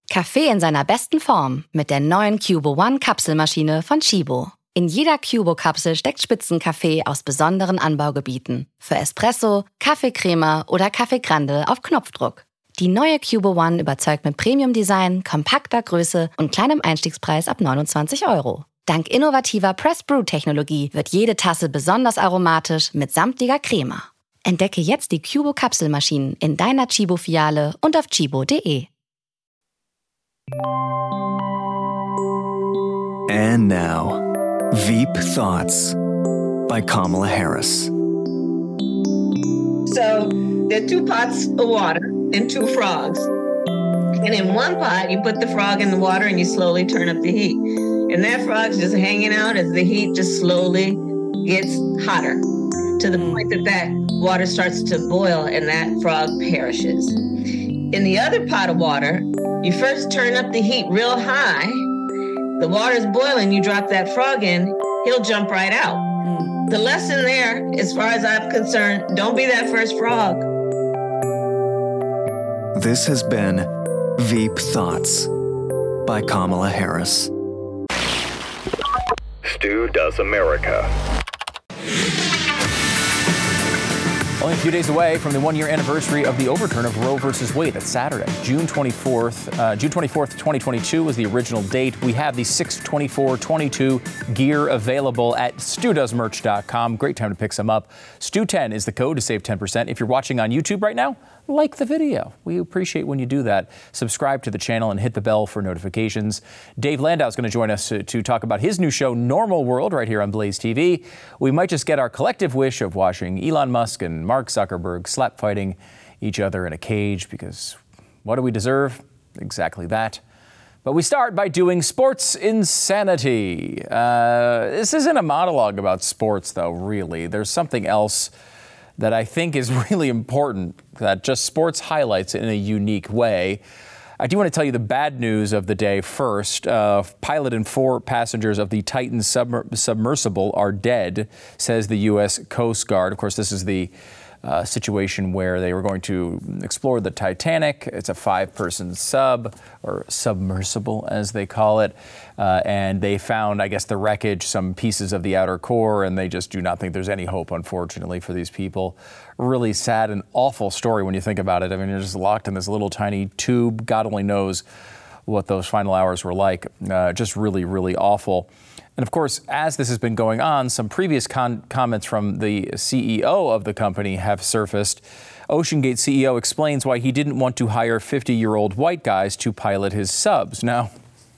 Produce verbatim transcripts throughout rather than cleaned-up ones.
Kaffee in seiner besten Form mit der neuen Cubo One Kapselmaschine von Chibo. In jeder Cubo-Kapsel steckt Spitzenkaffee aus besonderen Anbaugebieten. Für Espresso, Kaffeecrema oder Kaffee Grande auf Knopfdruck. Die neue Cubo One überzeugt mit Premium-Design, kompakter Größe und kleinem Einstiegspreis ab neunundzwanzig Euro. Dank innovativer Press-Brew-Technologie wird jede Tasse besonders aromatisch mit samtlicher Crema. Entdecke jetzt die Cubo-Kapselmaschinen in deiner Chibo-Filiale und auf chibo punkt de. And now, Veep Thoughts by Kamala Harris. So there are two pots of water and two frogs. And in one pot, you put the frog in the water and you slowly turn up the heat. And that frog's just hanging out as the heat just slowly gets hotter to the point that that water starts to boil and that frog perishes. In the other pot of water, you first turn up the heat real high. The water's boiling, you drop that frog in, he'll jump right out. Mm. The lesson there, as far as I'm concerned, don't be that first frog. This has been Veep Thoughts by Kamala Harris. Stu Does America. Only a few days away from the one-year anniversary of the overturn of Roe versus Wade. That's Saturday, June twenty-fourth. Uh, June twenty-fourth, twenty twenty-two was the original date. We have the six twenty-four twenty-two gear available at stu does merch dot com. Great time to pick some up. Stu ten is the code to save ten percent. If you're watching on YouTube right now, like the video. We appreciate when you do that. Subscribe to the channel and hit the bell for notifications. Dave Landau is going to join us to, to talk about his new show, Normal World, right here on Blaze T V. We might just get our collective wish of watching Elon Musk and Mark Zuckerberg slap fighting each other in a cage, because what do we deserve? Exactly that. But we start by doing sports insanity. Uh, this isn't a monologue about sports, though, really. There's something else that I think is really important, that just sports highlights in a unique way. I do want to tell you the bad news of the day first. Uh, pilot and four passengers of the Titan submer- submersible are dead, says the U S Coast Guard. Of course, this is the uh, situation where they were going to explore the Titanic. It's a five-person sub, or submersible, as they call it. Uh, and they found, I guess, the wreckage, some pieces of the outer core, and they just do not think there's any hope, unfortunately, for these people. Really sad and awful story when you think about it. I mean, you're just locked in this little tiny tube. God only knows what those final hours were like. Uh, just really, really awful. And of course, as this has been going on, some previous con- comments from the C E O of the company have surfaced. OceanGate C E O explains why he didn't want to hire fifty-year-old white guys to pilot his subs. Now,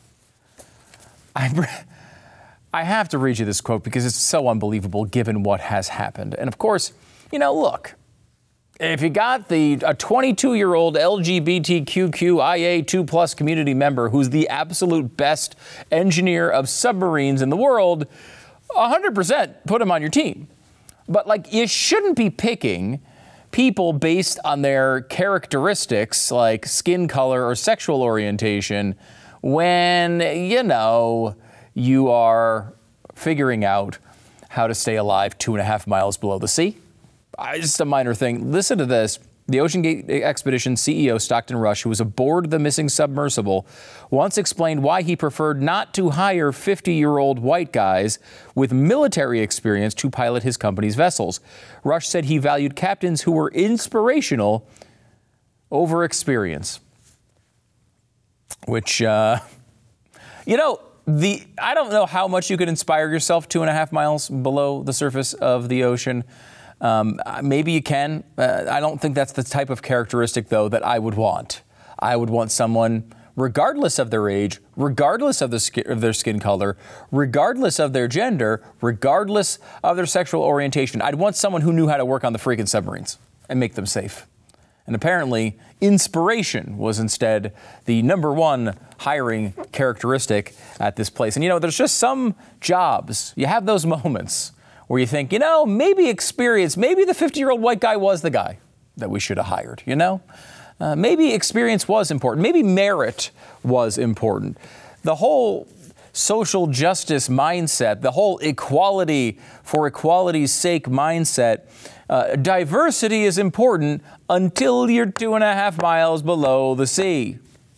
I, I have to read you this quote because it's so unbelievable given what has happened. And of course, you know, look, if you got the a twenty-two-year-old L G B T Q Q I A two plus community member who's the absolute best engineer of submarines in the world, one hundred percent put him on your team. But, like, you shouldn't be picking people based on their characteristics like skin color or sexual orientation when, you know, you are figuring out how to stay alive two and a half miles below the sea. Uh, just a minor thing. Listen to this. The OceanGate Expedition C E O, Stockton Rush, who was aboard the missing submersible, once explained why he preferred not to hire fifty-year-old white guys with military experience to pilot his company's vessels. Rush said he valued captains who were inspirational over experience. Which, uh, you know, the I don't know how much you could inspire yourself two and a half miles below the surface of the ocean. Um, maybe you can. Uh, I don't think that's the type of characteristic, though, that I would want. I would want someone, regardless of their age, regardless of, the sk- of their skin color, regardless of their gender, regardless of their sexual orientation. I'd want someone who knew how to work on the freaking submarines and make them safe. And apparently, inspiration was instead the number one hiring characteristic at this place. And, you know, there's just some jobs, you have those moments where you think, you know, maybe experience, maybe the fifty-year-old white guy was the guy that we should have hired, you know? Uh, maybe experience was important. Maybe merit was important. The whole social justice mindset, the whole equality for equality's sake mindset, uh, diversity is important until you're two and a half miles below the sea.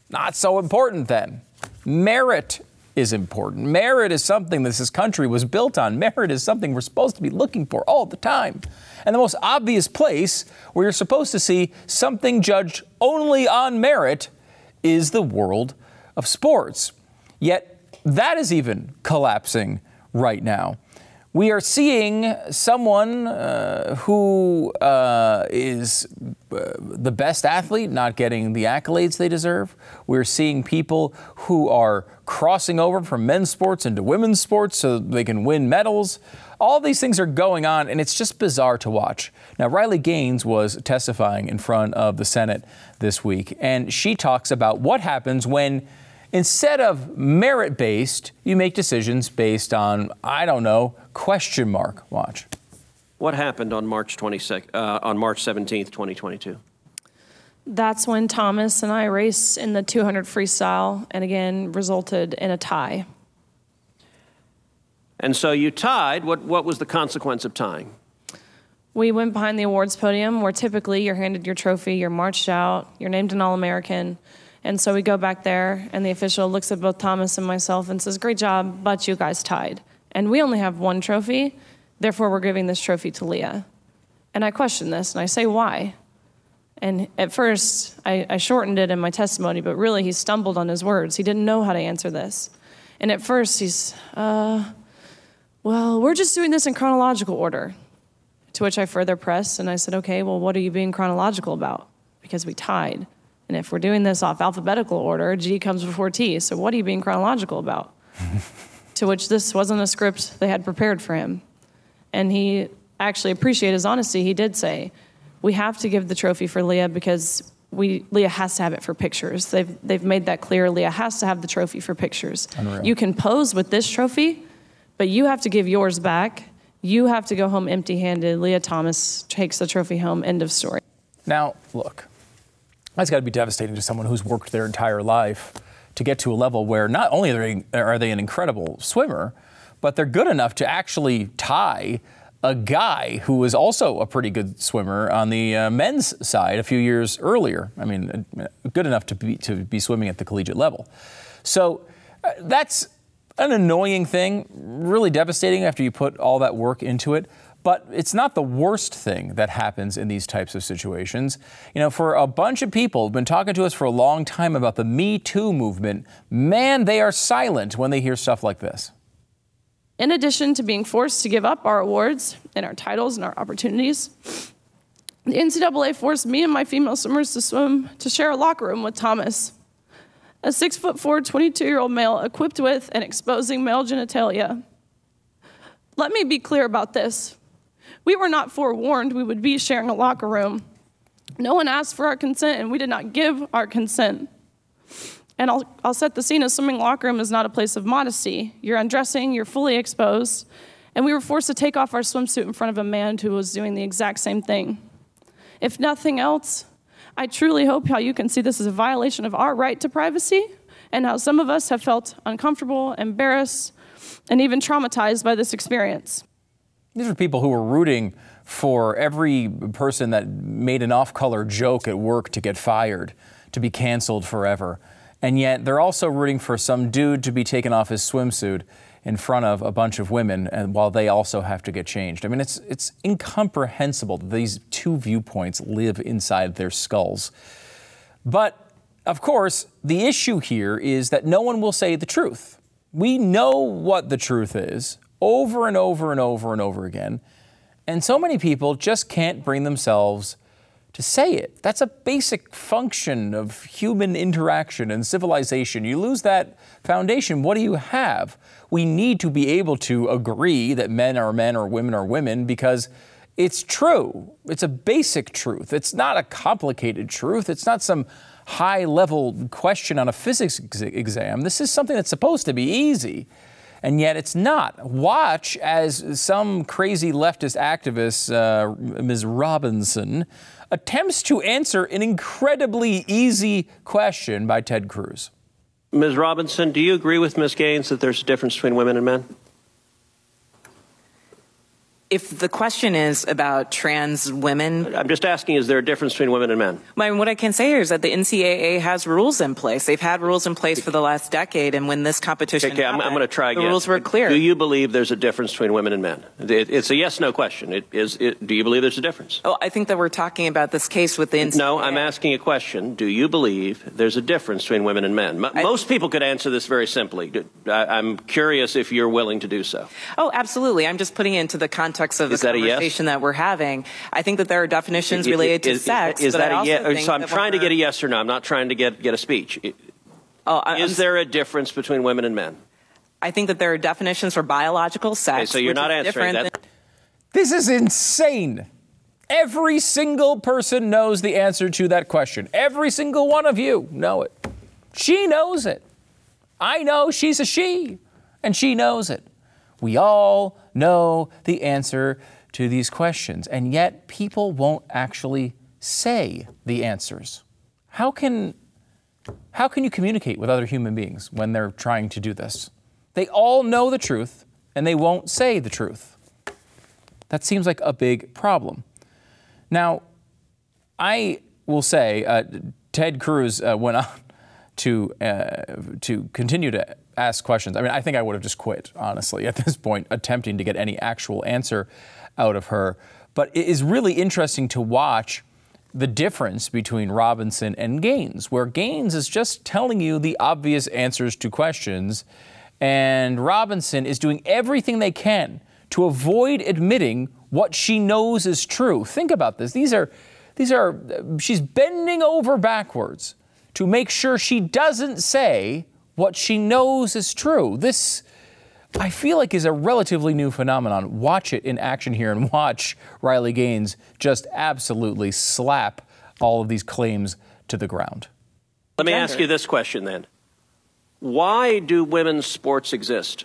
Not so important then. Merit is important. Merit is something that this country was built on. Merit is something we're supposed to be looking for all the time. And the most obvious place where you're supposed to see something judged only on merit is the world of sports. Yet that is even collapsing right now. We are seeing someone uh, who uh, is uh, the best athlete not getting the accolades they deserve. We're seeing people who are crossing over from men's sports into women's sports so they can win medals. All these things are going on, and it's just bizarre to watch. Now, Riley Gaines was testifying in front of the Senate this week, and she talks about what happens when instead of merit-based, you make decisions based on, I don't know, question mark. Watch. What happened on March twenty-sixth, uh, on March seventeenth, twenty twenty-two? That's when Thomas and I raced in the two hundred freestyle and again resulted in a tie. And so you tied. What, what was the consequence of tying? We went behind the awards podium where typically you're handed your trophy, you're marched out, you're named an All-American. And so we go back there, and the official looks at both Thomas and myself and says, great job, but you guys tied. And we only have one trophy, therefore we're giving this trophy to Leah. And I question this, and I say, why? And at first, I, I shortened it in my testimony, but really he stumbled on his words. He didn't know how to answer this. And at first he's, uh, well, we're just doing this in chronological order. To which I further pressed, and I said, okay, well, what are you being chronological about? Because we tied. And if we're doing this off alphabetical order, G comes before T. So what are you being chronological about? To which this wasn't a script they had prepared for him. And he actually appreciated his honesty. He did say, we have to give the trophy for Leah because we Leah has to have it for pictures. They've, they've made that clear. Leah has to have the trophy for pictures. Unreal. You can pose with this trophy, but you have to give yours back. You have to go home empty-handed. Leah Thomas takes the trophy home. End of story. Now, look. That's got to be devastating to someone who's worked their entire life to get to a level where not only are they, are they an incredible swimmer, but they're good enough to actually tie a guy who was also a pretty good swimmer on the uh, men's side a few years earlier. I mean, good enough to be, to be swimming at the collegiate level. So uh, that's an annoying thing, really devastating after you put all that work into it. But it's not the worst thing that happens in these types of situations. You know, for a bunch of people who've been talking to us for a long time about the Me Too movement, man, they are silent when they hear stuff like this. In addition to being forced to give up our awards and our titles and our opportunities, the N C double A forced me and my female swimmers to swim, to share a locker room with Thomas, a six foot four, twenty-two-year-old male equipped with and exposing male genitalia. Let me be clear about this. We were not forewarned we would be sharing a locker room. No one asked for our consent, and we did not give our consent. And I'll, I'll set the scene. A swimming locker room is not a place of modesty. You're undressing, you're fully exposed, and we were forced to take off our swimsuit in front of a man who was doing the exact same thing. If nothing else, I truly hope how you can see this as a violation of our right to privacy and how some of us have felt uncomfortable, embarrassed, and even traumatized by this experience. These are people who were rooting for every person that made an off-color joke at work to get fired, to be canceled forever. And yet they're also rooting for some dude to be taken off his swimsuit in front of a bunch of women, and while they also have to get changed. I mean, it's it's incomprehensible that these two viewpoints live inside their skulls. But, of course, the issue here is that no one will say the truth. We know what the truth is over and over and over and over again, and so many people just can't bring themselves to say it. That's a basic function of human interaction and civilization. You lose that foundation, what do you have? We need to be able to agree that men are men or women are women because it's true. It's a basic truth. It's not a complicated truth. It's not some high-level question on a physics ex- exam. This is something that's supposed to be easy, and yet it's not. Watch as some crazy leftist activist, uh, Miz Robinson, attempts to answer an incredibly easy question by Ted Cruz. Miz Robinson, do you agree with Miz Gaines that there's a difference between women and men? If the question is about trans women... I'm just asking, is there a difference between women and men? I mean, what I can say here is that the N C double A has rules in place. They've had rules in place for the last decade, and when this competition Okay, happened, I'm, I'm going to try again. the rules were clear. Do you believe there's a difference between women and men? It, it's a yes-no question. It, is, it, do you believe there's a difference? Oh, I think that we're talking about this case with the N C double A. No, I'm asking a question. Do you believe there's a difference between women and men? M- I, most people could answer this very simply. I, I'm curious if you're willing to do so. Oh, absolutely. I'm just putting it into the context of Is the that a yes? Conversation that we're having. I think that there are definitions related to is, sex. Is but that I a also yes? think So I'm that trying to we're- get a yes or no. I'm not trying to get, get a speech. Oh, I, is I'm, there a difference between women and men? I think that there are definitions for biological sex. Okay, so you're which not is answering different that. than- This is insane. Every single person knows the answer to that question. Every single one of you know it. She knows it. I know she's a she, and she knows it. We all know the answer to these questions, and yet people won't actually say the answers. How can, how can you communicate with other human beings when they're trying to do this? They all know the truth, and they won't say the truth. That seems like a big problem. Now, I will say, uh, Ted Cruz uh, went on to uh, to continue to ask questions. I mean, I think I would have just quit, honestly, at this point, attempting to get any actual answer out of her. But it is really interesting to watch the difference between Robinson and Gaines, where Gaines is just telling you the obvious answers to questions, and Robinson is doing everything they can to avoid admitting what she knows is true. Think about this. These are, these are, she's bending over backwards to make sure she doesn't say what she knows is true. This, I feel like, is a relatively new phenomenon. Watch it in action here and watch Riley Gaines just absolutely slap all of these claims to the ground. Let me ask you this question then. Why do women's sports exist?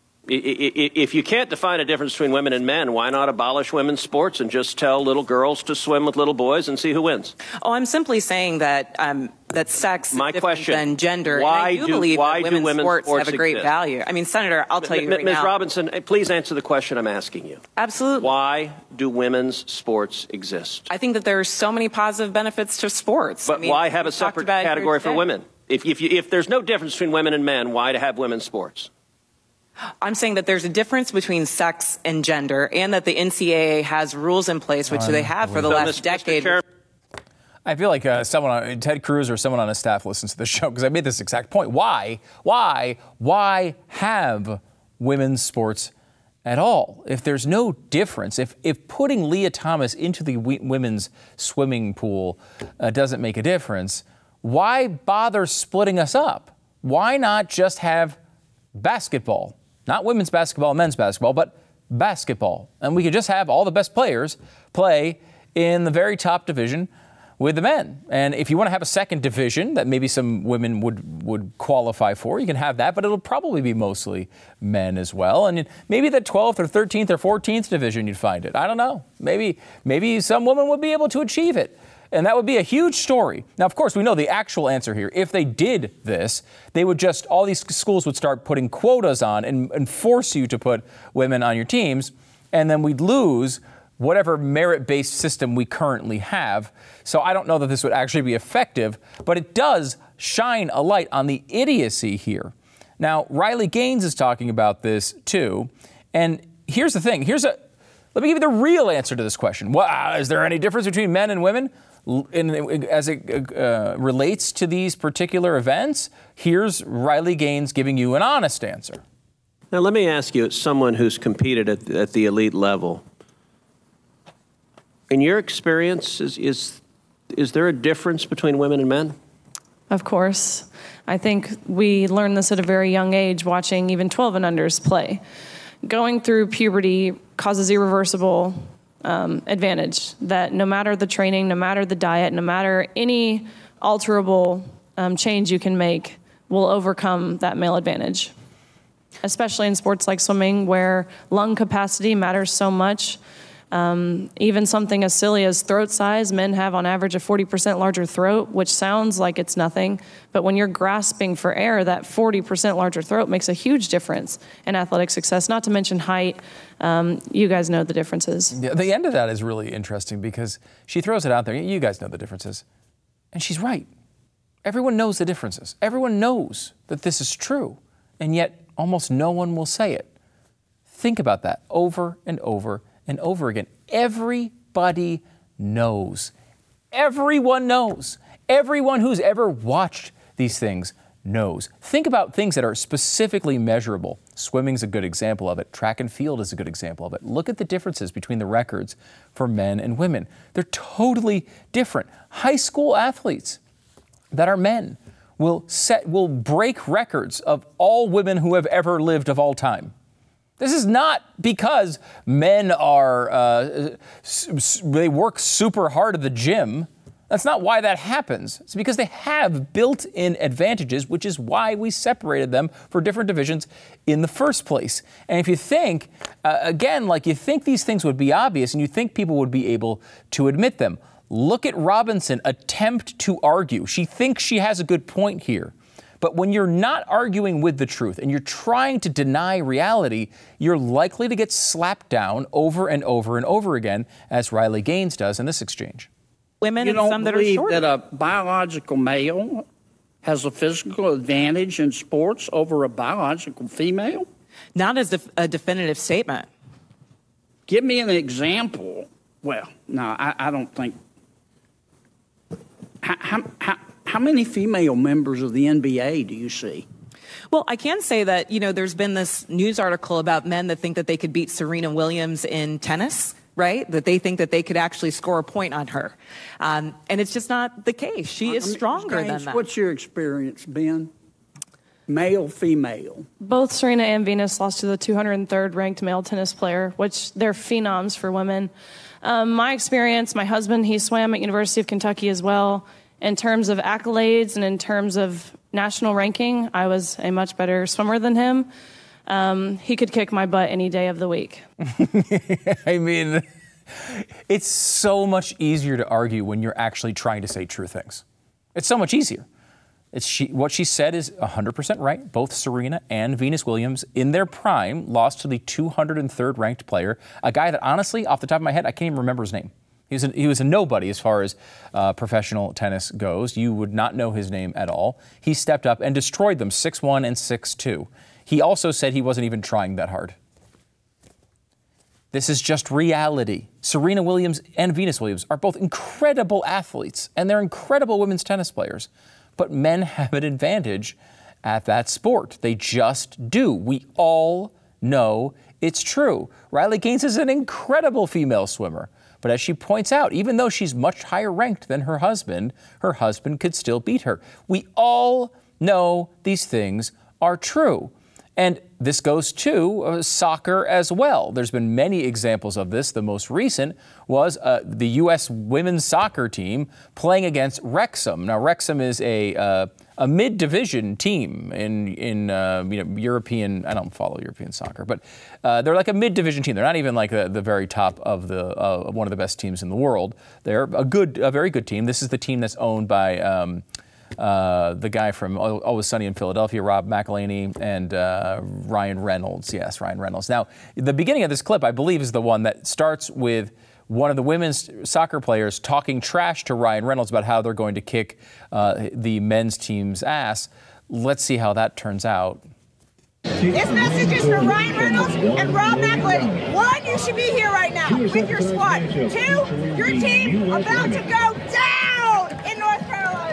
If you can't define a difference between women and men, why not abolish women's sports and just tell little girls to swim with little boys and see who wins? Oh, I'm simply saying that um, that sex is My different question, than gender. why and I do, do- believe why that do women's, women's sports, sports have a great exist? value. I mean, Senator, I'll tell you right Miz now. Robinson, please answer the question I'm asking you. Absolutely. Why do women's sports exist? I think that there are so many positive benefits to sports. But I mean, why have a we talked separate about it here category for today. women? If, if, you, if there's no difference between women and men, why to have women's sports? I'm saying that there's a difference between sex and gender, and that the N C double A has rules in place, which they have for the So, last Mister decade. Chairman, I feel like uh, someone, on, Ted Cruz or someone on his staff listens to the show because I made this exact point. Why, why, why have women's sports at all? If there's no difference, if if putting Leah Thomas into the w- women's swimming pool uh, doesn't make a difference, why bother splitting us up? Why not just have basketball? Not women's basketball, men's basketball, but basketball. And we could just have all the best players play in the very top division with the men. And if you want to have a second division that maybe some women would, would qualify for, you can have that, but it'll probably be mostly men as well. And maybe the twelfth or thirteenth or fourteenth division you'd find it. I don't know. Maybe, maybe some women would be able to achieve it. And that would be a huge story. Now, of course, we know the actual answer here. If they did this, they would just, all these schools would start putting quotas on and, and force you to put women on your teams. And then we'd lose whatever merit-based system we currently have. So I don't know that this would actually be effective, but it does shine a light on the idiocy here. Now, Riley Gaines is talking about this too. And here's the thing. Here's a, let me give you the real answer to this question. Well, is there any difference between men and women? In, as it uh, relates to these particular events, here's Riley Gaines giving you an honest answer. Now, let me ask you, as someone who's competed at, at the elite level, in your experience, is, is, is there a difference between women and men? Of course. I think we learned this at a very young age, watching even twelve and unders play. Going through puberty causes irreversible Um, advantage that no matter the training, no matter the diet, no matter any alterable um, change you can make will overcome that male advantage, especially in sports like swimming where lung capacity matters so much. Um, even something as silly as throat size, men have on average a forty percent larger throat, which sounds like it's nothing. But when you're grasping for air, that forty percent larger throat makes a huge difference in athletic success, not to mention height. Um, you guys know the differences. Yeah, the end of that is really interesting because she throws it out there. You guys know the differences. And she's right. Everyone knows the differences. Everyone knows that this is true. And yet almost no one will say it. Think about that over and over and over again. Everybody knows. Everyone knows. Everyone who's ever watched these things knows. Think about things that are specifically measurable. Swimming's a good example of it. Track and field is a good example of it. Look at the differences between the records for men and women. They're totally different. High school athletes that are men will set will break records of all women who have ever lived of all time. This is not because men are, uh, they work super hard at the gym. That's not why that happens. It's because they have built-in advantages, which is why we separated them for different divisions in the first place. And if you think, uh, again, like you think these things would be obvious and you think people would be able to admit them. Look at Robinson attempt to argue. She thinks she has a good point here. But when you're not arguing with the truth and you're trying to deny reality, you're likely to get slapped down over and over and over again, as Riley Gaines does in this exchange. Women you and don't some that are believe shorter. that a biological male has a physical advantage in sports over a biological female? Not as def- a definitive statement. Give me an example. Well, no, I, I don't think. How, how, how, how many female members of the N B A do you see? Well, I can say that, you know, there's been this news article about men that think that they could beat Serena Williams in tennis, right? That they think that they could actually score a point on her. Um, and it's just not the case. She is stronger James, than that. What's your experience, Ben? Male, female? Both Serena and Venus lost to the two hundred third ranked male tennis player, which they're phenoms for women. Um, my experience, my husband, he swam at University of Kentucky as well. In terms of accolades and in terms of national ranking, I was a much better swimmer than him. Um, he could kick my butt any day of the week. I mean, it's so much easier to argue when you're actually trying to say true things. It's so much easier. It's she, what she said is one hundred percent right. Both Serena and Venus Williams, in their prime, lost to the two hundred third ranked player, a guy that honestly, off the top of my head, I can't even remember his name. He was, a, he was a nobody as far as uh, professional tennis goes. You would not know his name at all. He stepped up and destroyed them six one and six two. He also said he wasn't even trying that hard. This is just reality. Serena Williams and Venus Williams are both incredible athletes, and they're incredible women's tennis players. But men have an advantage at that sport. They just do. We all know it's true. Riley Gaines is an incredible female swimmer. But as she points out, even though she's much higher ranked than her husband, her husband could still beat her. We all know these things are true. And this goes to uh, soccer as well. There's been many examples of this. The most recent was uh, the U S women's soccer team playing against Wrexham. Now, Wrexham is a uh, a mid-division team in in uh, you know European. I don't follow European soccer, but uh, they're like a mid-division team. They're not even like the, the very top of the uh, one of the best teams in the world. They're a good, a very good team. This is the team that's owned by. Um, Uh, the guy from Always Sunny in Philadelphia, Rob McElhenney, and uh, Ryan Reynolds. Yes, Ryan Reynolds. Now, the beginning of this clip, I believe, is the one that starts with one of the women's soccer players talking trash to Ryan Reynolds about how they're going to kick uh, the men's team's ass. Let's see how that turns out. This message is for Ryan Reynolds and Rob McElhenney. One, you should be here right now with your squad. Two, your team about to go down in North Carolina.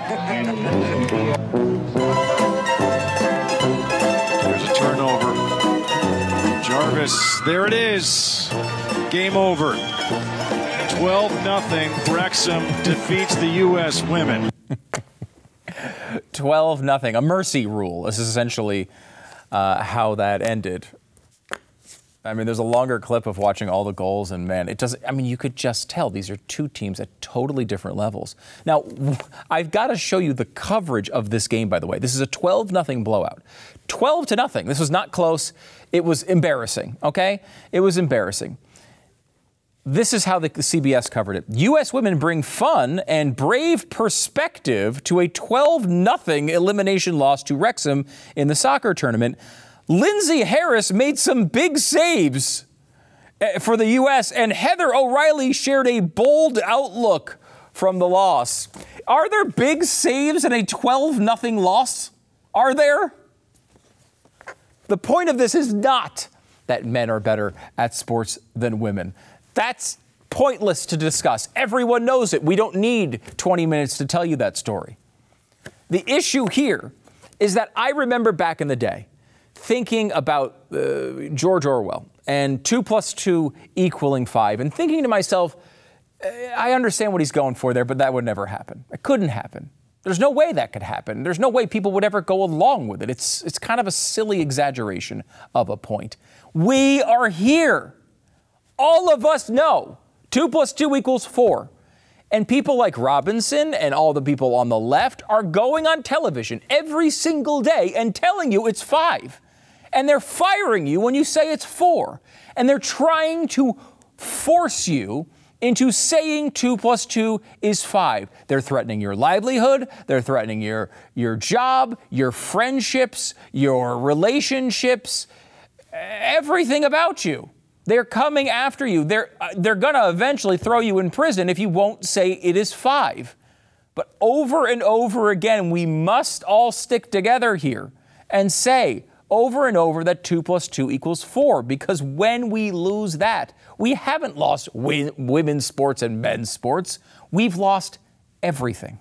There's a turnover. Jarvis, there it is. Game over. twelve nothing. Wrexham defeats the U S women. twelve nothing. A mercy rule is essentially uh, how that ended. I mean, there's a longer clip of watching all the goals, and man, it doesn't, I mean, you could just tell these are two teams at totally different levels. Now, I've got to show you the coverage of this game, by the way. This is a twelve nothing blowout. twelve to nothing. This was not close. It was embarrassing, okay? It was embarrassing. This is how the C B S covered it. U S women bring fun and brave perspective to a twelve nothing elimination loss to Wrexham in the soccer tournament. Lindsay Harris made some big saves for the U S, and Heather O'Reilly shared a bold outlook from the loss. Are there big saves in a twelve nothing loss? Are there? The point of this is not that men are better at sports than women. That's pointless to discuss. Everyone knows it. We don't need twenty minutes to tell you that story. The issue here is that I remember back in the day thinking about uh, George Orwell and two plus two equaling five and thinking to myself, I understand what he's going for there, but that would never happen. It couldn't happen. There's no way that could happen. There's no way people would ever go along with it. It's, it's kind of a silly exaggeration of a point. We are here. All of us know two plus two equals four. And people like Robinson and all the people on the left are going on television every single day and telling you it's five. And they're firing you when you say it's four. And they're trying to force you into saying two plus two is five. They're threatening your livelihood. They're threatening your, your job, your friendships, your relationships, everything about you. They're coming after you. They're, uh, they're going to eventually throw you in prison if you won't say it is five. But over and over again, we must all stick together here and say over and over that two plus two equals four. Because when we lose that, we haven't lost wi- women's sports and men's sports. We've lost everything.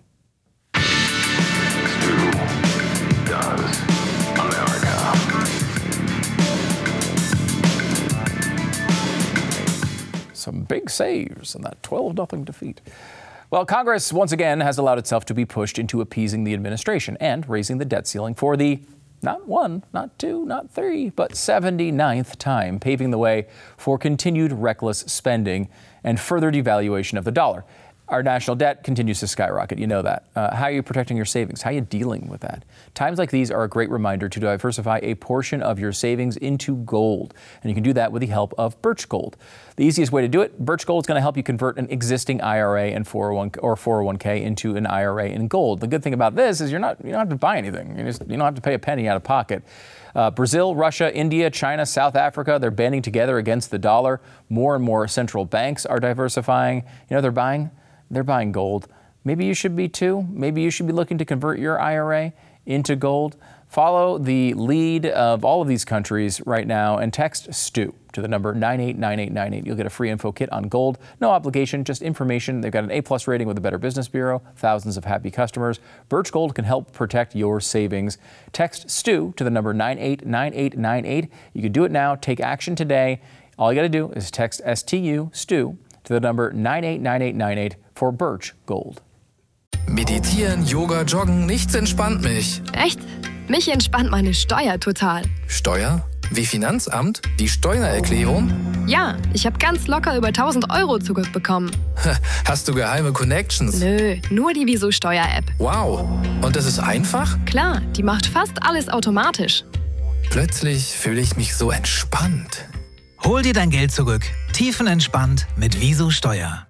Some big saves in that twelve nothing defeat. Well, Congress once again has allowed itself to be pushed into appeasing the administration and raising the debt ceiling for the not one, not two, not three, but seventy-ninth time, paving the way for continued reckless spending and further devaluation of the dollar. Our national debt continues to skyrocket. You know that. Uh, how are you protecting your savings? How are you dealing with that? Times like these are a great reminder to diversify a portion of your savings into gold. And you can do that with the help of Birch Gold. The easiest way to do it, Birch Gold is going to help you convert an existing I R A and four oh one or four oh one k into an I R A in gold. The good thing about this is you're not you don't have to buy anything. You just you don't have to pay a penny out of pocket. Uh, Brazil, Russia, India, China, South Africa, they're banding together against the dollar. More and more central banks are diversifying. You know, they're buying They're buying gold. Maybe you should be too. Maybe you should be looking to convert your I R A into gold. Follow the lead of all of these countries right now and text S T U to the number nine eight nine eight nine eight. You'll get a free info kit on gold. No obligation, just information. They've got an A-plus rating with the Better Business Bureau. Thousands of happy customers. Birch Gold can help protect your savings. Text S T U to the number nine eight nine eight nine eight. You can do it now. Take action today. All you got to do is text S T U, S T U, to the number nine eight nine eight nine eight for Birch Gold. Meditieren, Yoga, Joggen, nichts entspannt mich. Echt? Mich entspannt meine Steuer total. Steuer? Wie Finanzamt? Die Steuererklärung? Ja, ich habe ganz locker über tausend Euro zurückbekommen. Hast du geheime Connections? Nö, nur die Wieso Steuer-App. Wow, und das ist einfach? Klar, die macht fast alles automatisch. Plötzlich fühle ich mich so entspannt. Hol dir dein Geld zurück. Tiefenentspannt mit Wieso Steuer.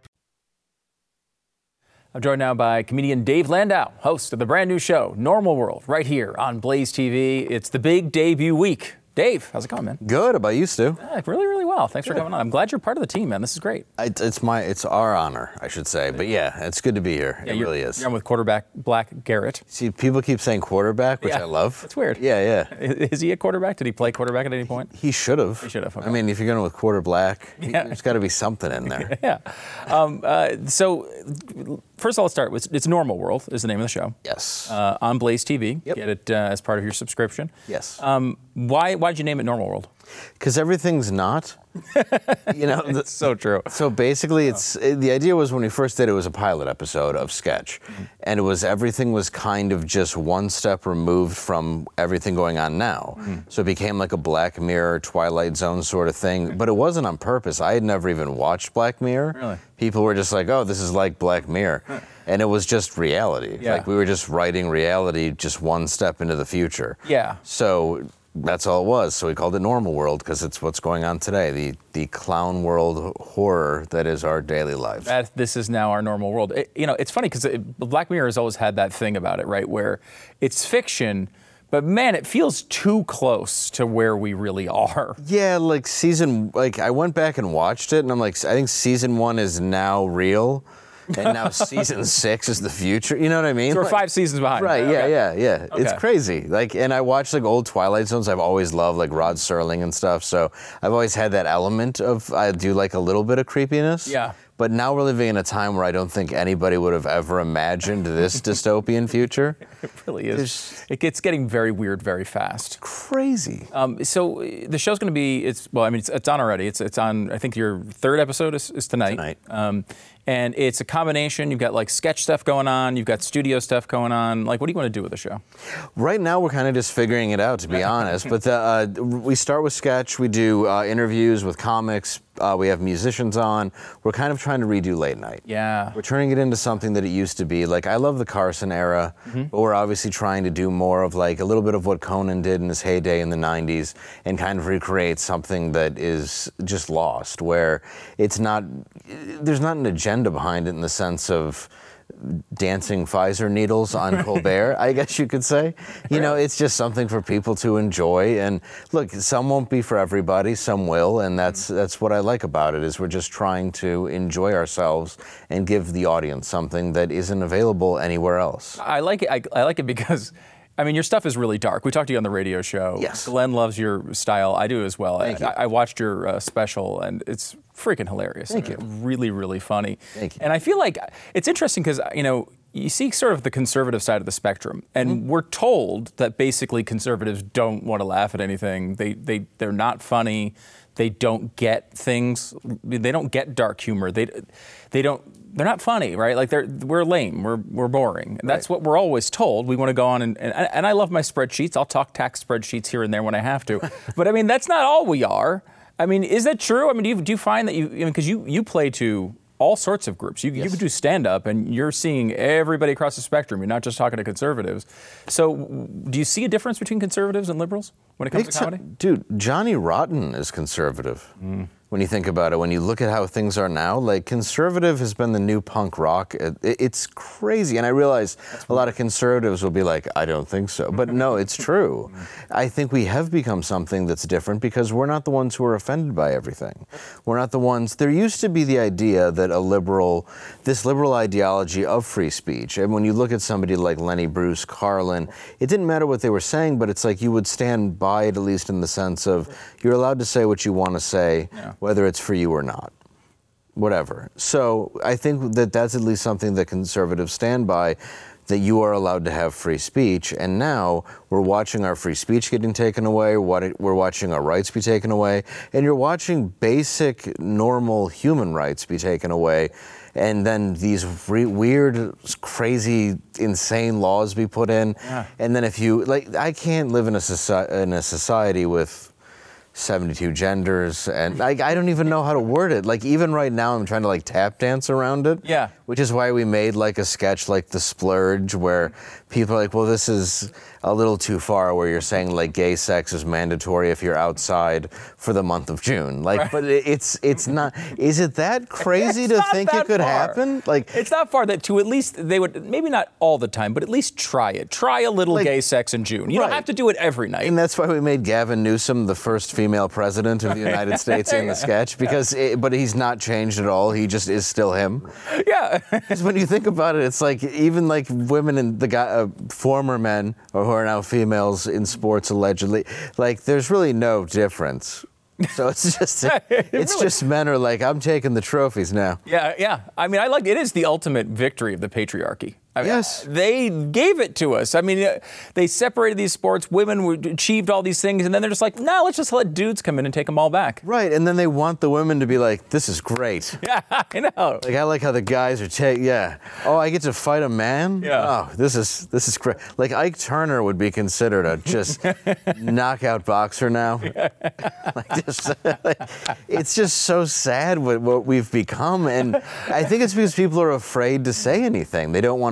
I'm joined now by comedian Dave Landau, host of the brand new show, Normal World, right here on Blaze T V. It's the big debut week. Dave, how's it going, man? Good. How about you, Stu? Yeah, really, really well. Thanks good. for coming on. I'm glad you're part of the team, man. This is great. It's, it's my, it's our honor, I should say. But yeah, it's good to be here. Yeah, it really is. You're on with quarterback Black Garrett. See, people keep saying quarterback, which yeah, I love. It's weird. Yeah, yeah. Is he a quarterback? Did he play quarterback at any point? He should have. He should have. Okay. I mean, if you're going with quarter black, yeah. there's got to be something in there. yeah. Um, uh, so, first of all, let's start with it's Normal World is the name of the show. Yes. Uh, on Blaze T V. Yep. Get it uh, as part of your subscription. Yes. Um, why why did you name it Normal World? Because everything's not. You know, it's so true. So basically, it's it, the idea was when we first did it, it was a pilot episode of sketch, mm-hmm. and it was everything was kind of just one step removed from everything going on now. Mm-hmm. So it became like a Black Mirror, Twilight Zone sort of thing. Okay. But it wasn't on purpose. I had never even watched Black Mirror. Really? People were just like, "Oh, this is like Black Mirror," huh. and it was just reality. Yeah. Like we were just writing reality, just one step into the future. Yeah. So. that's all it was. So we called it Normal World because it's what's going on today, the the clown world horror that is our daily life. That, this is now our normal world. It, you know, it's funny because Black Mirror has always had that thing about it, right, where it's fiction, but man, it feels too close to where we really are. Yeah, like season, like I went back and watched it, and I'm like, I think season one is now real. And now season six is the future. You know what I mean? So we're like, five seasons behind. Right, okay. yeah, yeah, yeah. Okay. It's crazy. Like, and I watch like old Twilight Zones I've always loved, like Rod Serling and stuff. So I've always had that element of, I do like a little bit of creepiness. Yeah. But now we're living in a time where I don't think anybody would have ever imagined this dystopian future. It really is. There's, it gets getting very weird very fast. Crazy. Um, so the show's going to be, it's well, I mean, it's, it's on already. It's it's on, I think your third episode is, is tonight. Tonight. Um, and it's a combination. You've got like sketch stuff going on. You've got studio stuff going on. Like, what do you want to do with the show? Right now, we're kind of just figuring it out, to be honest. But the, uh, we start with sketch. We do uh, interviews with comics. Uh, we have musicians on. We're kind of trying to redo late night. Yeah. We're turning it into something that it used to be. Like, I love the Carson era, mm-hmm. but we're obviously trying to do more of like a little bit of what Conan did in his heyday in the nineties and kind of recreate something that is just lost, where it's not, there's not an agenda behind it in the sense of dancing Pfizer needles on Colbert, I guess you could say. You know, it's just something for people to enjoy. And look, some won't be for everybody, some will, and that's that's what I like about it, is we're just trying to enjoy ourselves and give the audience something that isn't available anywhere else. I like it. I, I like it because, I mean, your stuff is really dark. We talked to you on the radio show. Yes. Glenn loves your style. I do as well. Thank I, you. I watched your uh, special, and it's freaking hilarious. Thank you. Really, really funny. Thank you. And I feel like it's interesting because, you know, you see sort of the conservative side of the spectrum, and mm-hmm. we're told that basically conservatives don't want to laugh at anything. They, they, they're not funny. They don't get things. They don't get dark humor. They, they don't. They're not funny, right? Like they're we're lame. We're we're boring. And that's right. What we're always told. We want to go on and, and and I love my spreadsheets. I'll talk tax spreadsheets here and there when I have to. But I mean, that's not all we are. I mean, is that true? I mean, do you do you find that you? I mean, because you you play to all sorts of groups. You, yes. you do stand-up, and you're seeing everybody across the spectrum. You're not just talking to conservatives. So do you see a difference between conservatives and liberals when it comes Big to comedy? T- dude, Johnny Rotten is conservative. Mm. When you think about it, when you look at how things are now, like conservative has been the new punk rock. It, it, it's crazy. And I realize a lot of conservatives will be like, I don't think so. But no, it's true. I think we have become something that's different because we're not the ones who are offended by everything. We're not the ones, there used to be the idea that a liberal, this liberal ideology of free speech, and when you look at somebody like Lenny Bruce, Carlin, it didn't matter what they were saying, but it's like you would stand by it, at least in the sense of you're allowed to say what you want to say. Yeah. Whether it's for you or not, whatever. So I think that that's at least something that conservatives stand by, that you are allowed to have free speech. And now we're watching our free speech getting taken away. We're watching our rights be taken away. And you're watching basic, normal human rights be taken away. And then these re- weird, crazy, insane laws be put in. Yeah. And then if you, like, I can't live in a, soci- in a society with seventy-two genders, and I, I don't even know how to word it. Like, even right now, I'm trying to, like, tap dance around it. Yeah. Which is why we made, like, a sketch like The Splurge, where people are like, well, this is a little too far, where you're saying, like, gay sex is mandatory if you're outside for the month of June. Like, right. But it's it's not, is it that crazy to think it could far. happen? Like, it's not far that to at least, they would, maybe not all the time, but at least try it. Try a little like, gay sex in June. You right. don't have to do it every night. And that's why we made Gavin Newsom the first female president of the United States in the sketch, because, it, but he's not changed at all. He just is still him. Yeah. Because when you think about it, it's like even like women and the guy, uh, former men or who are now females in sports allegedly, like there's really no difference. So it's just it it's really, just men are like, I'm taking the trophies now. Yeah, yeah. I mean, I like it is the ultimate victory of the patriarchy. I mean, yes. They gave it to us. I mean, they separated these sports. Women achieved all these things, and then they're just like, no, let's just let dudes come in and take them all back. Right, and then they want the women to be like, this is great. Yeah, I know. Like, I like how the guys are taking, yeah. Oh, I get to fight a man? Yeah. Oh, this is this is great. Like, Ike Turner would be considered a just knockout boxer now. Like, just, like, it's just so sad what, what we've become, and I think it's because people are afraid to say anything. They don't want to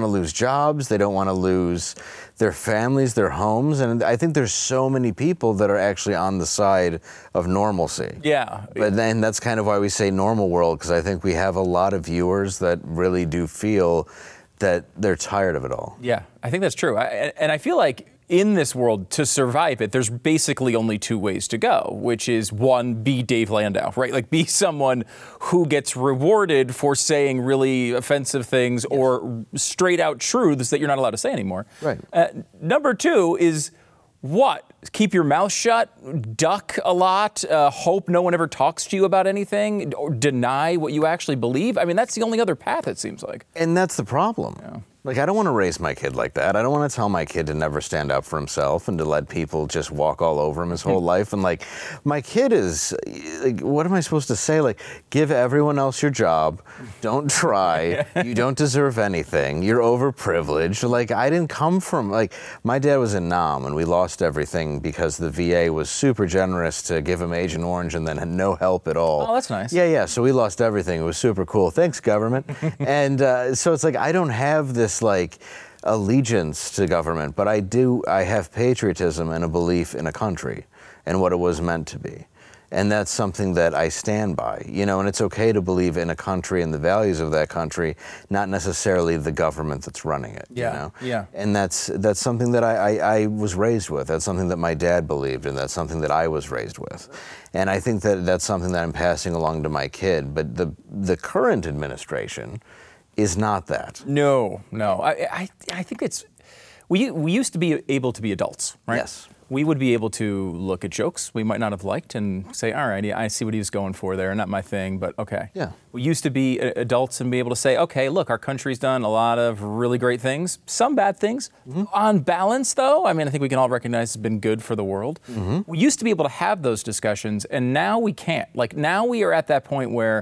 to lose jobs. They don't want to lose their families, their homes. And I think there's so many people that are actually on the side of normalcy. Yeah. But then that's kind of why we say normal world, because I think we have a lot of viewers that really do feel that they're tired of it all. Yeah, I think that's true. I, and I feel like in this world, to survive it, there's basically only two ways to go, which is one, be Dave Landau, right? Like be someone who gets rewarded for saying really offensive things yes. or straight out truths that you're not allowed to say anymore. Right. Uh, number two is what? Keep your mouth shut, duck a lot, uh, hope no one ever talks to you about anything, or deny what you actually believe. I mean, that's the only other path, it seems like. And that's the problem. Yeah. Like, I don't want to raise my kid like that. I don't want to tell my kid to never stand up for himself and to let people just walk all over him his whole life. And, like, my kid is, like, what am I supposed to say? Like, give everyone else your job. Don't try. You don't deserve anything. You're overprivileged. Like, I didn't come from, like, my dad was in Nam, and we lost everything because the V A was super generous to give him Agent Orange and then had no help at all. Oh, that's nice. Yeah, yeah. So we lost everything. It was super cool. Thanks, government. and uh, so it's like, I don't have this like allegiance to government, but I do, I have patriotism and a belief in a country and what it was meant to be. And that's something that I stand by, you know, and it's okay to believe in a country and the values of that country, not necessarily the government that's running it, yeah, you know? Yeah. And that's that's something that I, I, I was raised with. That's something that my dad believed in. That's something that I was raised with. And I think that that's something that I'm passing along to my kid. But the the current administration is not that. No, no. I, I, I think it's, we, we used to be able to be adults, right? Yes. We would be able to look at jokes we might not have liked and say, all right, I see what he was going for there, not my thing, but okay. Yeah. We used to be adults and be able to say, okay, look, our country's done a lot of really great things, some bad things. Mm-hmm. On balance, though, I mean, I think we can all recognize it's been good for the world. Mm-hmm. We used to be able to have those discussions, and now we can't. Like, now we are at that point where,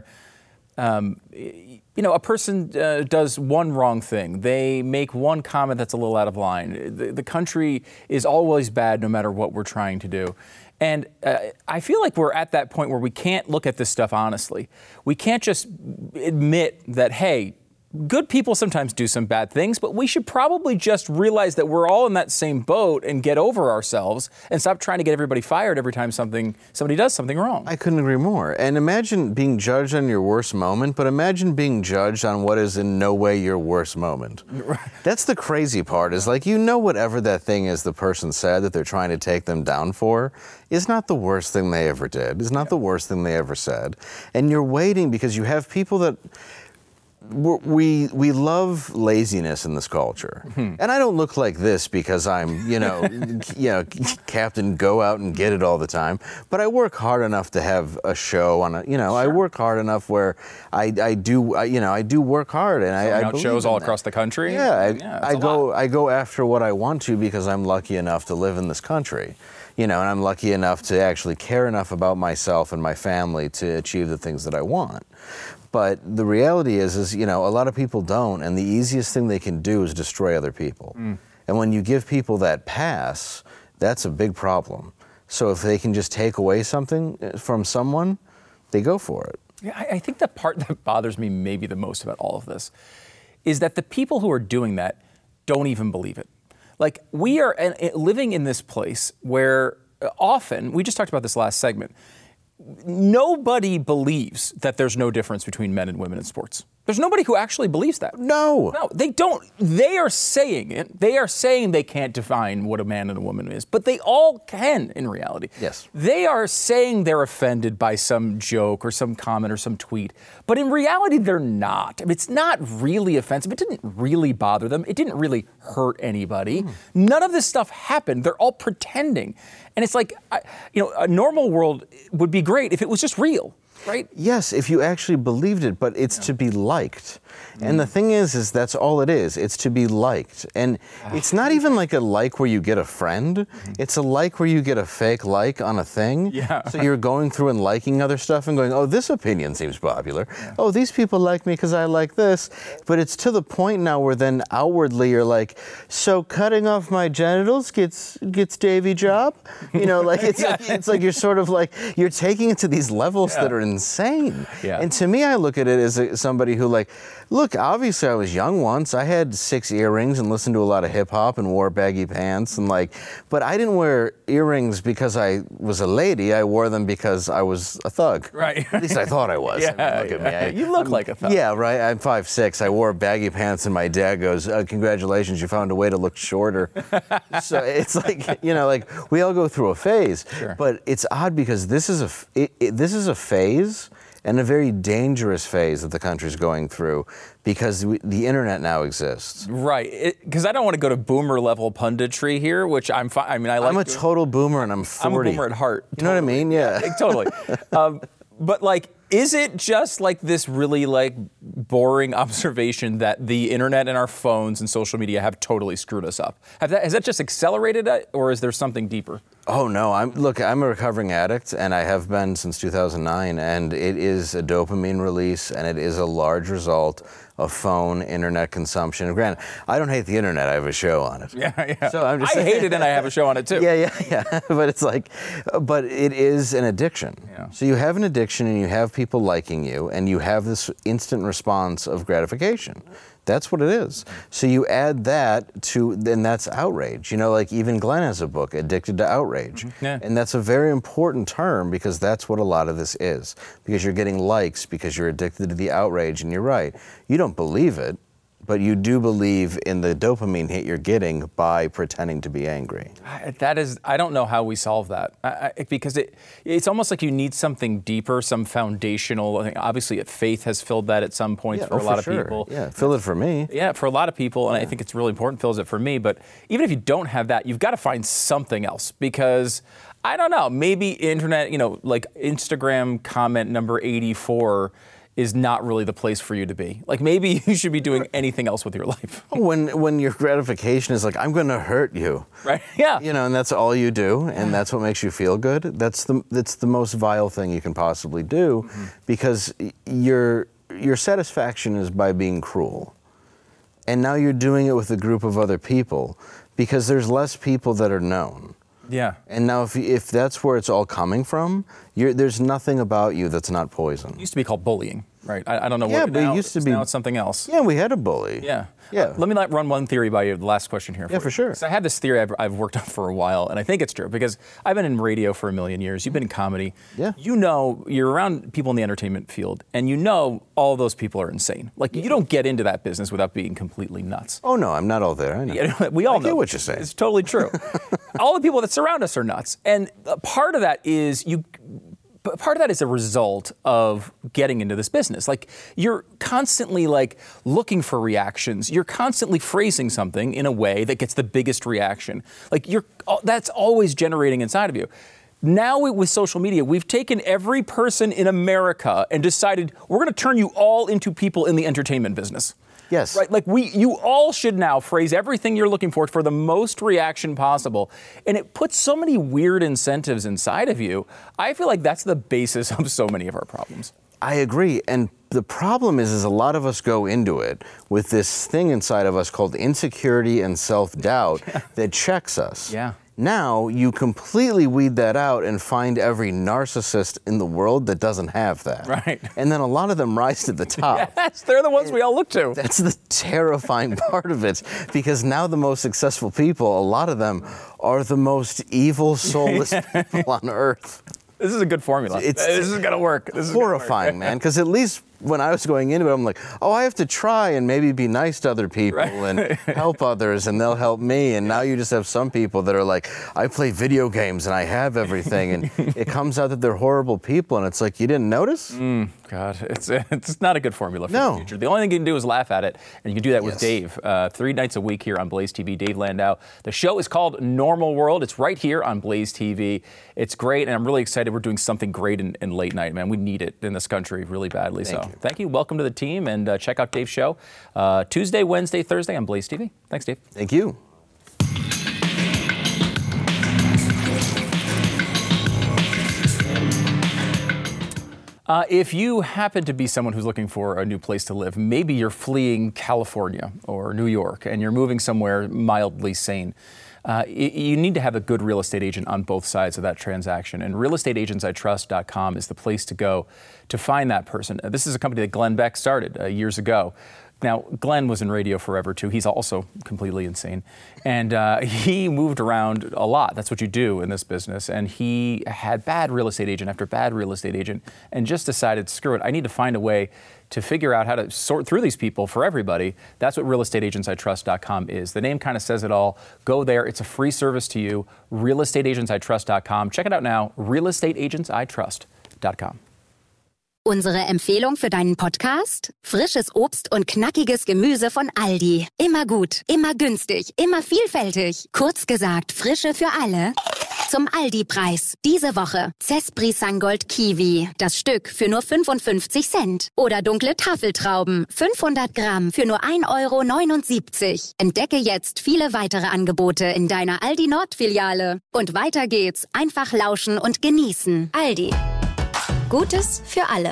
um, you know, a person uh, does one wrong thing. They make one comment that's a little out of line. The, the country is always bad no matter what we're trying to do. And uh, I feel like we're at that point where we can't look at this stuff honestly. We can't just admit that, hey, good people sometimes do some bad things, but we should probably just realize that we're all in that same boat and get over ourselves and stop trying to get everybody fired every time something somebody does something wrong. I couldn't agree more. And imagine being judged on your worst moment, but imagine being judged on what is in no way your worst moment. That's the crazy part, is like, you know, whatever that thing is the person said that they're trying to take them down for is not the worst thing they ever did, is not yeah. the worst thing they ever said. And you're waiting because you have people that We we love laziness in this culture, mm-hmm. and I don't look like this because I'm you know you know Captain Go Out and Get It all the time. But I work hard enough to have a show on a you know sure. I work hard enough where I I do I, you know I do work hard and I, I out shows all that. across the country. Yeah, I, yeah I go lot. I go after what I want to because I'm lucky enough to live in this country. You know, and I'm lucky enough to actually care enough about myself and my family to achieve the things that I want. But the reality is, is, you know, a lot of people don't, and the easiest thing they can do is destroy other people. Mm. And when you give people that pass, that's a big problem. So if they can just take away something from someone, they go for it. Yeah, I, I think the part that bothers me maybe the most about all of this is that the people who are doing that don't even believe it. Like, we are living in this place where often, we just talked about this last segment, nobody believes that there's no difference between men and women in sports. There's nobody who actually believes that. No. No, they don't. They are saying it. They are saying they can't define what a man and a woman is, but they all can in reality. Yes. They are saying they're offended by some joke or some comment or some tweet, but in reality, they're not. I mean, it's not really offensive. It didn't really bother them. It didn't really hurt anybody. Mm. None of this stuff happened. They're all pretending. And it's like, you know, a normal world would be great if it was just real. Right? Yes, if you actually believed it, but it's yeah. to be liked. Mm. And the thing is, is that's all it is. It's to be liked. And it's not even like a like where you get a friend. Mm-hmm. It's a like where you get a fake like on a thing. Yeah. So you're going through and liking other stuff and going, oh, this opinion seems popular. Yeah. Oh, these people like me because I like this. But it's to the point now where then outwardly you're like, so cutting off my genitals gets gets Davey job? You know, like it's, yeah. like, it's like you're sort of like, you're taking it to these levels yeah. that are insane. Yeah. And to me, I look at it as a, somebody who, like, Look, obviously I was young once. I had six earrings and listened to a lot of hip hop and wore baggy pants and like, but I didn't wear earrings because I was a lady. I wore them because I was a thug. Right. At least I thought I was. Yeah, I mean, look at yeah. me. I, You look I'm, like a thug. Yeah, right. I'm five six. I wore baggy pants and my dad goes, uh, congratulations, you found a way to look shorter. So it's like, you know, like we all go through a phase. Sure. But it's odd because this is a, f- it, it, this is a phase and a very dangerous phase that the country's going through because we, the internet now exists. Right, because I don't want to go to boomer level punditry here, which I'm fine. I mean, I like. I'm a doing- total boomer and I'm forty. I'm a boomer at heart. You know what I mean? Yeah. Like, totally. um, but like, is it just like this really like boring observation that the internet and our phones and social media have totally screwed us up? Have that, has that just accelerated it, or is there something deeper? Oh no, I'm look, I'm a recovering addict and I have been since two thousand nine, and it is a dopamine release and it is a large result of phone internet consumption. And granted, I don't hate the internet, I have a show on it. Yeah, yeah. So I'm just I saying- hate it and I have a show on it too. Yeah, yeah, yeah. But it's like, but it is an addiction. Yeah. So you have an addiction and you have people liking you and you have this instant response of gratification. That's what it is. So you add that to, then that's outrage. You know, like even Glenn has a book, Addicted to Outrage. Mm-hmm. Yeah. And that's a very important term because that's what a lot of this is. Because you're getting likes because you're addicted to the outrage, and you're right. You don't believe it, but you do believe in the dopamine hit you're getting by pretending to be angry. I- That is, I don't know how we solve that I, I, because it, it's almost like you need something deeper, some foundational. I think obviously, faith has filled that at some points Yeah, for oh, a lot for of sure. people. Yeah, fill it for me. Yeah, for a lot of people, and I think it's really important, fills it for me. But even if you don't have that, you've got to find something else because I don't know, maybe internet, you know, like Instagram comment number eighty-four is not really the place for you to be. Like maybe you should be doing anything else with your life. When when your gratification is like, I'm going to hurt you. Right? Yeah. You know, and that's all you do, and that's what makes you feel good. That's the that's the most vile thing you can possibly do, mm-hmm. because your your satisfaction is by being cruel. And now you're doing it with a group of other people because there's less people that are known. Yeah. And now if if that's where it's all coming from, you're, there's nothing about you that's not poison. It used to be called bullying, right? I, I don't know Yeah, what but it now, used to be- now it's something else. Yeah, we had a bully. Yeah. Yeah. Uh, let me like run one theory by you. The last question here. For Yeah, for you. sure. So I have this theory I've, I've worked on for a while, and I think it's true because I've been in radio for a million years. You've been in comedy. Yeah. You know, you're around people in the entertainment field, and you know all those people are insane. Like you don't get into that business without being completely nuts. Oh no, I'm not all there. I know. Yeah, we all I know get what you're saying. It's totally true. All the people that surround us are nuts, and part of that is you. But part of that is a result of getting into this business. Like you're constantly like looking for reactions. You're constantly phrasing something in a way that gets the biggest reaction. Like you're that's always generating inside of you. Now with social media, we've taken every person in America and decided we're going to turn you all into people in the entertainment business. Yes. Right. Like we, you all should now phrase everything you're looking for for the most reaction possible. And it puts so many weird incentives inside of you. I feel like that's the basis of so many of our problems. I agree. And the problem is, is a lot of us go into it with this thing inside of us called insecurity and self-doubt that checks us. Yeah. Now you completely weed that out and find every narcissist in the world that doesn't have that. Right. And then a lot of them rise to the top. Yes, they're the ones we all look to. That's the terrifying part of it, because now the most successful people, a lot of them, are the most evil, soulless people on earth. This is a good formula. It's, this is gonna work. This is horrifying, gonna work. man. Because at least when I was going into it, I'm like, oh, I have to try and maybe be nice to other people Right. and help others, and they'll help me. And now you just have some people that are like, I play video games and I have everything, and it comes out that they're horrible people, and it's like, you didn't notice? Mm, God, it's it's not a good formula for No. the future. The only thing you can do is laugh at it, and you can do that with Yes. Dave. Uh, three nights a week here on Blaze T V. Dave Landau. The show is called Normal World. It's right here on Blaze T V. It's great, and I'm really excited. We're doing something great in, in late night, man. We need it in this country really badly. Thank so you. thank you. Welcome to the team, and uh, check out Dave's show uh, Tuesday, Wednesday, Thursday on Blaze T V. Thanks, Dave. Thank you. Uh, if you happen to be someone who's looking for a new place to live, maybe you're fleeing California or New York and you're moving somewhere mildly sane. uh, you need to have a good real estate agent on both sides of that transaction. And real estate agents I trust dot com is the place to go to find that person. This is a company that Glenn Beck started uh, years ago. Now, Glenn was in radio forever, too. He's also completely insane. And uh, he moved around a lot. That's what you do in this business. And he had bad real estate agent after bad real estate agent and just decided, screw it, I need to find a way to figure out how to sort through these people for everybody. That's what real estate agents I trust dot com is. The name kind of says it all. Go there. It's a free service to you. real estate agents I trust dot com. Check it out now. real estate agents I trust dot com. Unsere Empfehlung für deinen Podcast? Frisches Obst und knackiges Gemüse von Aldi. Immer gut, immer günstig, immer vielfältig. Kurz gesagt, Frische für alle. Zum Aldi-Preis. Diese Woche Cespri Sangold Kiwi. Das Stück für nur fünfundfünfzig Cent. Oder dunkle Tafeltrauben. fünfhundert Gramm für nur ein Euro neunundsiebzig. Entdecke jetzt viele weitere Angebote in deiner Aldi Nord-Filiale. Und weiter geht's. Einfach lauschen und genießen. Aldi. Gutes für alle.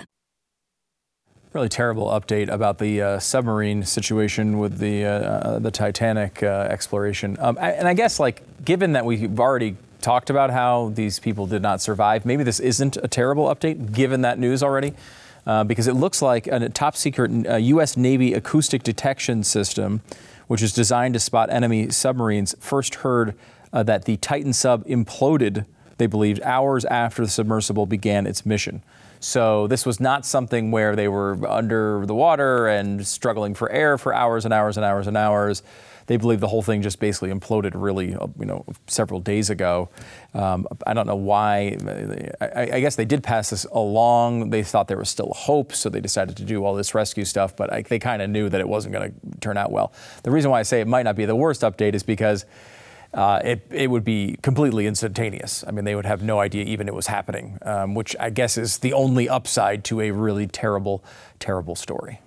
Really terrible update about the uh, submarine situation with the uh, the Titanic uh, exploration. Um, and I guess, like, given that we've already talked about how these people did not survive, maybe this isn't a terrible update, given that news already, uh, because it looks like a top secret uh, U S Navy acoustic detection system, which is designed to spot enemy submarines, first heard uh, that the Titan sub imploded, they believed, hours after the submersible began its mission. So this was not something where they were under the water and struggling for air for hours and hours and hours and hours. They believe the whole thing just basically imploded really, you know, several days ago. Um, I don't know why. I, I guess they did pass this along. They thought there was still hope, so they decided to do all this rescue stuff, but I, they kind of knew that it wasn't going to turn out well. The reason why I say it might not be the worst update is because Uh, it, it would be completely instantaneous. I mean, they would have no idea even it was happening, um, which I guess is the only upside to a really terrible, terrible story.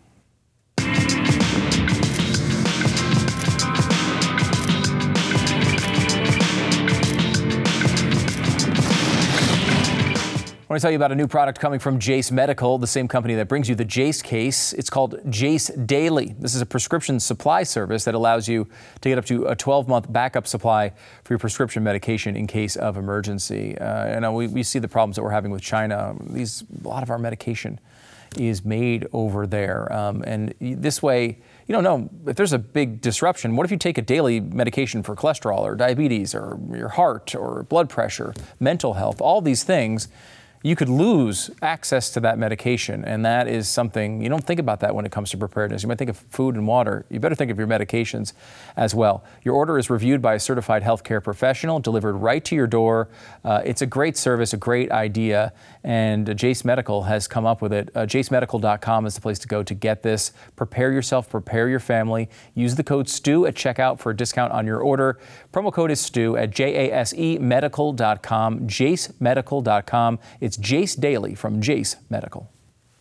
I want to tell you about a new product coming from Jase Medical, the same company that brings you the Jase case. It's called Jase Daily. This is a prescription supply service that allows you to get up to a twelve-month backup supply for your prescription medication in case of emergency. Uh, you know, we, we see the problems that we're having with China. These, a lot of our medication is made over there. Um, and this way, you don't know if there's a big disruption. What if you take a daily medication for cholesterol or diabetes or your heart or blood pressure, mental health, all these things? You could lose access to that medication, and that is something, you don't think about that when it comes to preparedness. You might think of food and water. You better think of your medications as well. Your order is reviewed by a certified healthcare professional, delivered right to your door. Uh, it's a great service, a great idea, and uh, Jase Medical has come up with it. Uh, Jase Medical dot com is the place to go to get this. Prepare yourself, prepare your family. Use the code STU at checkout for a discount on your order. Promo code is STU at J A S E medical dot com, Jase Medical dot com. It's Jase Daily from Jase Medical.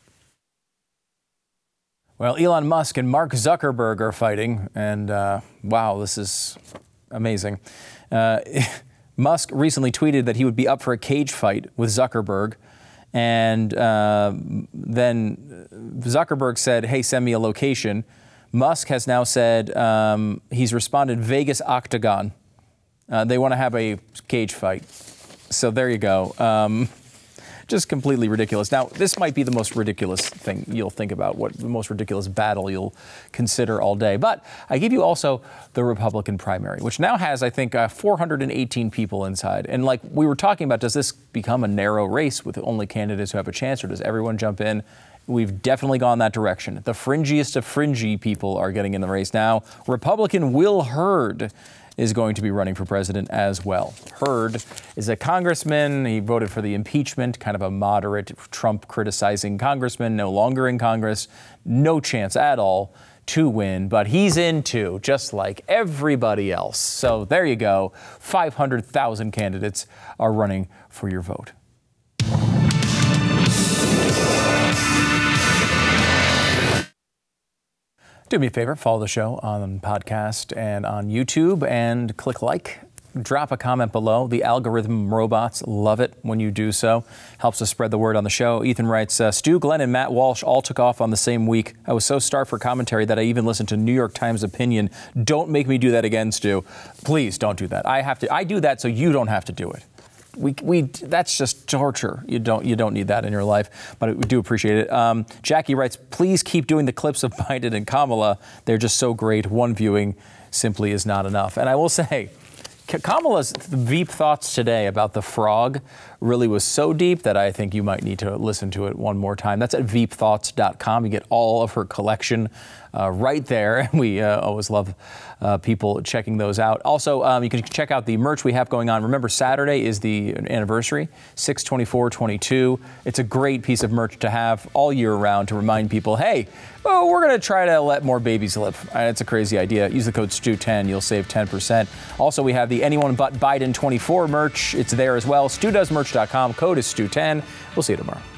Well, Elon Musk and Mark Zuckerberg are fighting, and uh, wow, this is amazing. Uh, Musk recently tweeted that he would be up for a cage fight with Zuckerberg, and uh, then Zuckerberg said, hey, send me a location. Musk has now said um, he's responded Vegas Octagon. Uh, they want to have a cage fight. So there you go. Um, Just completely ridiculous. Now, this might be the most ridiculous thing you'll think about, what the most ridiculous battle you'll consider all day. But I give you also the Republican primary, which now has, I think, uh, four hundred eighteen people inside. And like we were talking about, does this become a narrow race with only candidates who have a chance, or does everyone jump in? We've definitely gone that direction. The fringiest of fringy people are getting in the race now. Republican Will Hurd is going to be running for president as well. Hurd is a congressman. He voted for the impeachment, kind of a moderate Trump criticizing congressman, no longer in Congress. No chance at all to win, but he's in too, just like everybody else. So there you go. five hundred thousand candidates are running for your vote. Do me a favor, follow the show on podcast and on YouTube, and click like drop a comment below. The algorithm robots love it when you do so. Helps us spread the word on the show. Ethan writes, uh, Stu, Glenn, and Matt Walsh all took off on the same week. I was so starved for commentary that I even listened to New York Times opinion. Don't make me do that again, Stu. Please don't do that. I have to. I do that so you don't have to do it. We, we, that's just torture. You don't, you don't need that in your life, but we do appreciate it. Um, Jackie writes, please keep doing the clips of Biden and Kamala. They're just so great. One viewing simply is not enough. And I will say, Kamala's Veep thoughts today about the frog really was so deep that I think you might need to listen to it one more time. That's at veep thoughts dot com. You get all of her collection uh, right there. We uh, always love uh, people checking those out. Also, um, you can check out the merch we have going on. Remember, Saturday is the anniversary, six twenty-four twenty-two. It's a great piece of merch to have all year round to remind people, hey, well, we're going to try to let more babies live. Uh, it's a crazy idea. Use the code Stu ten. You'll save ten percent. Also, we have the Anyone But Biden twenty-four merch. It's there as well. stu does merch dot com. Code is Stu ten. We'll see you tomorrow.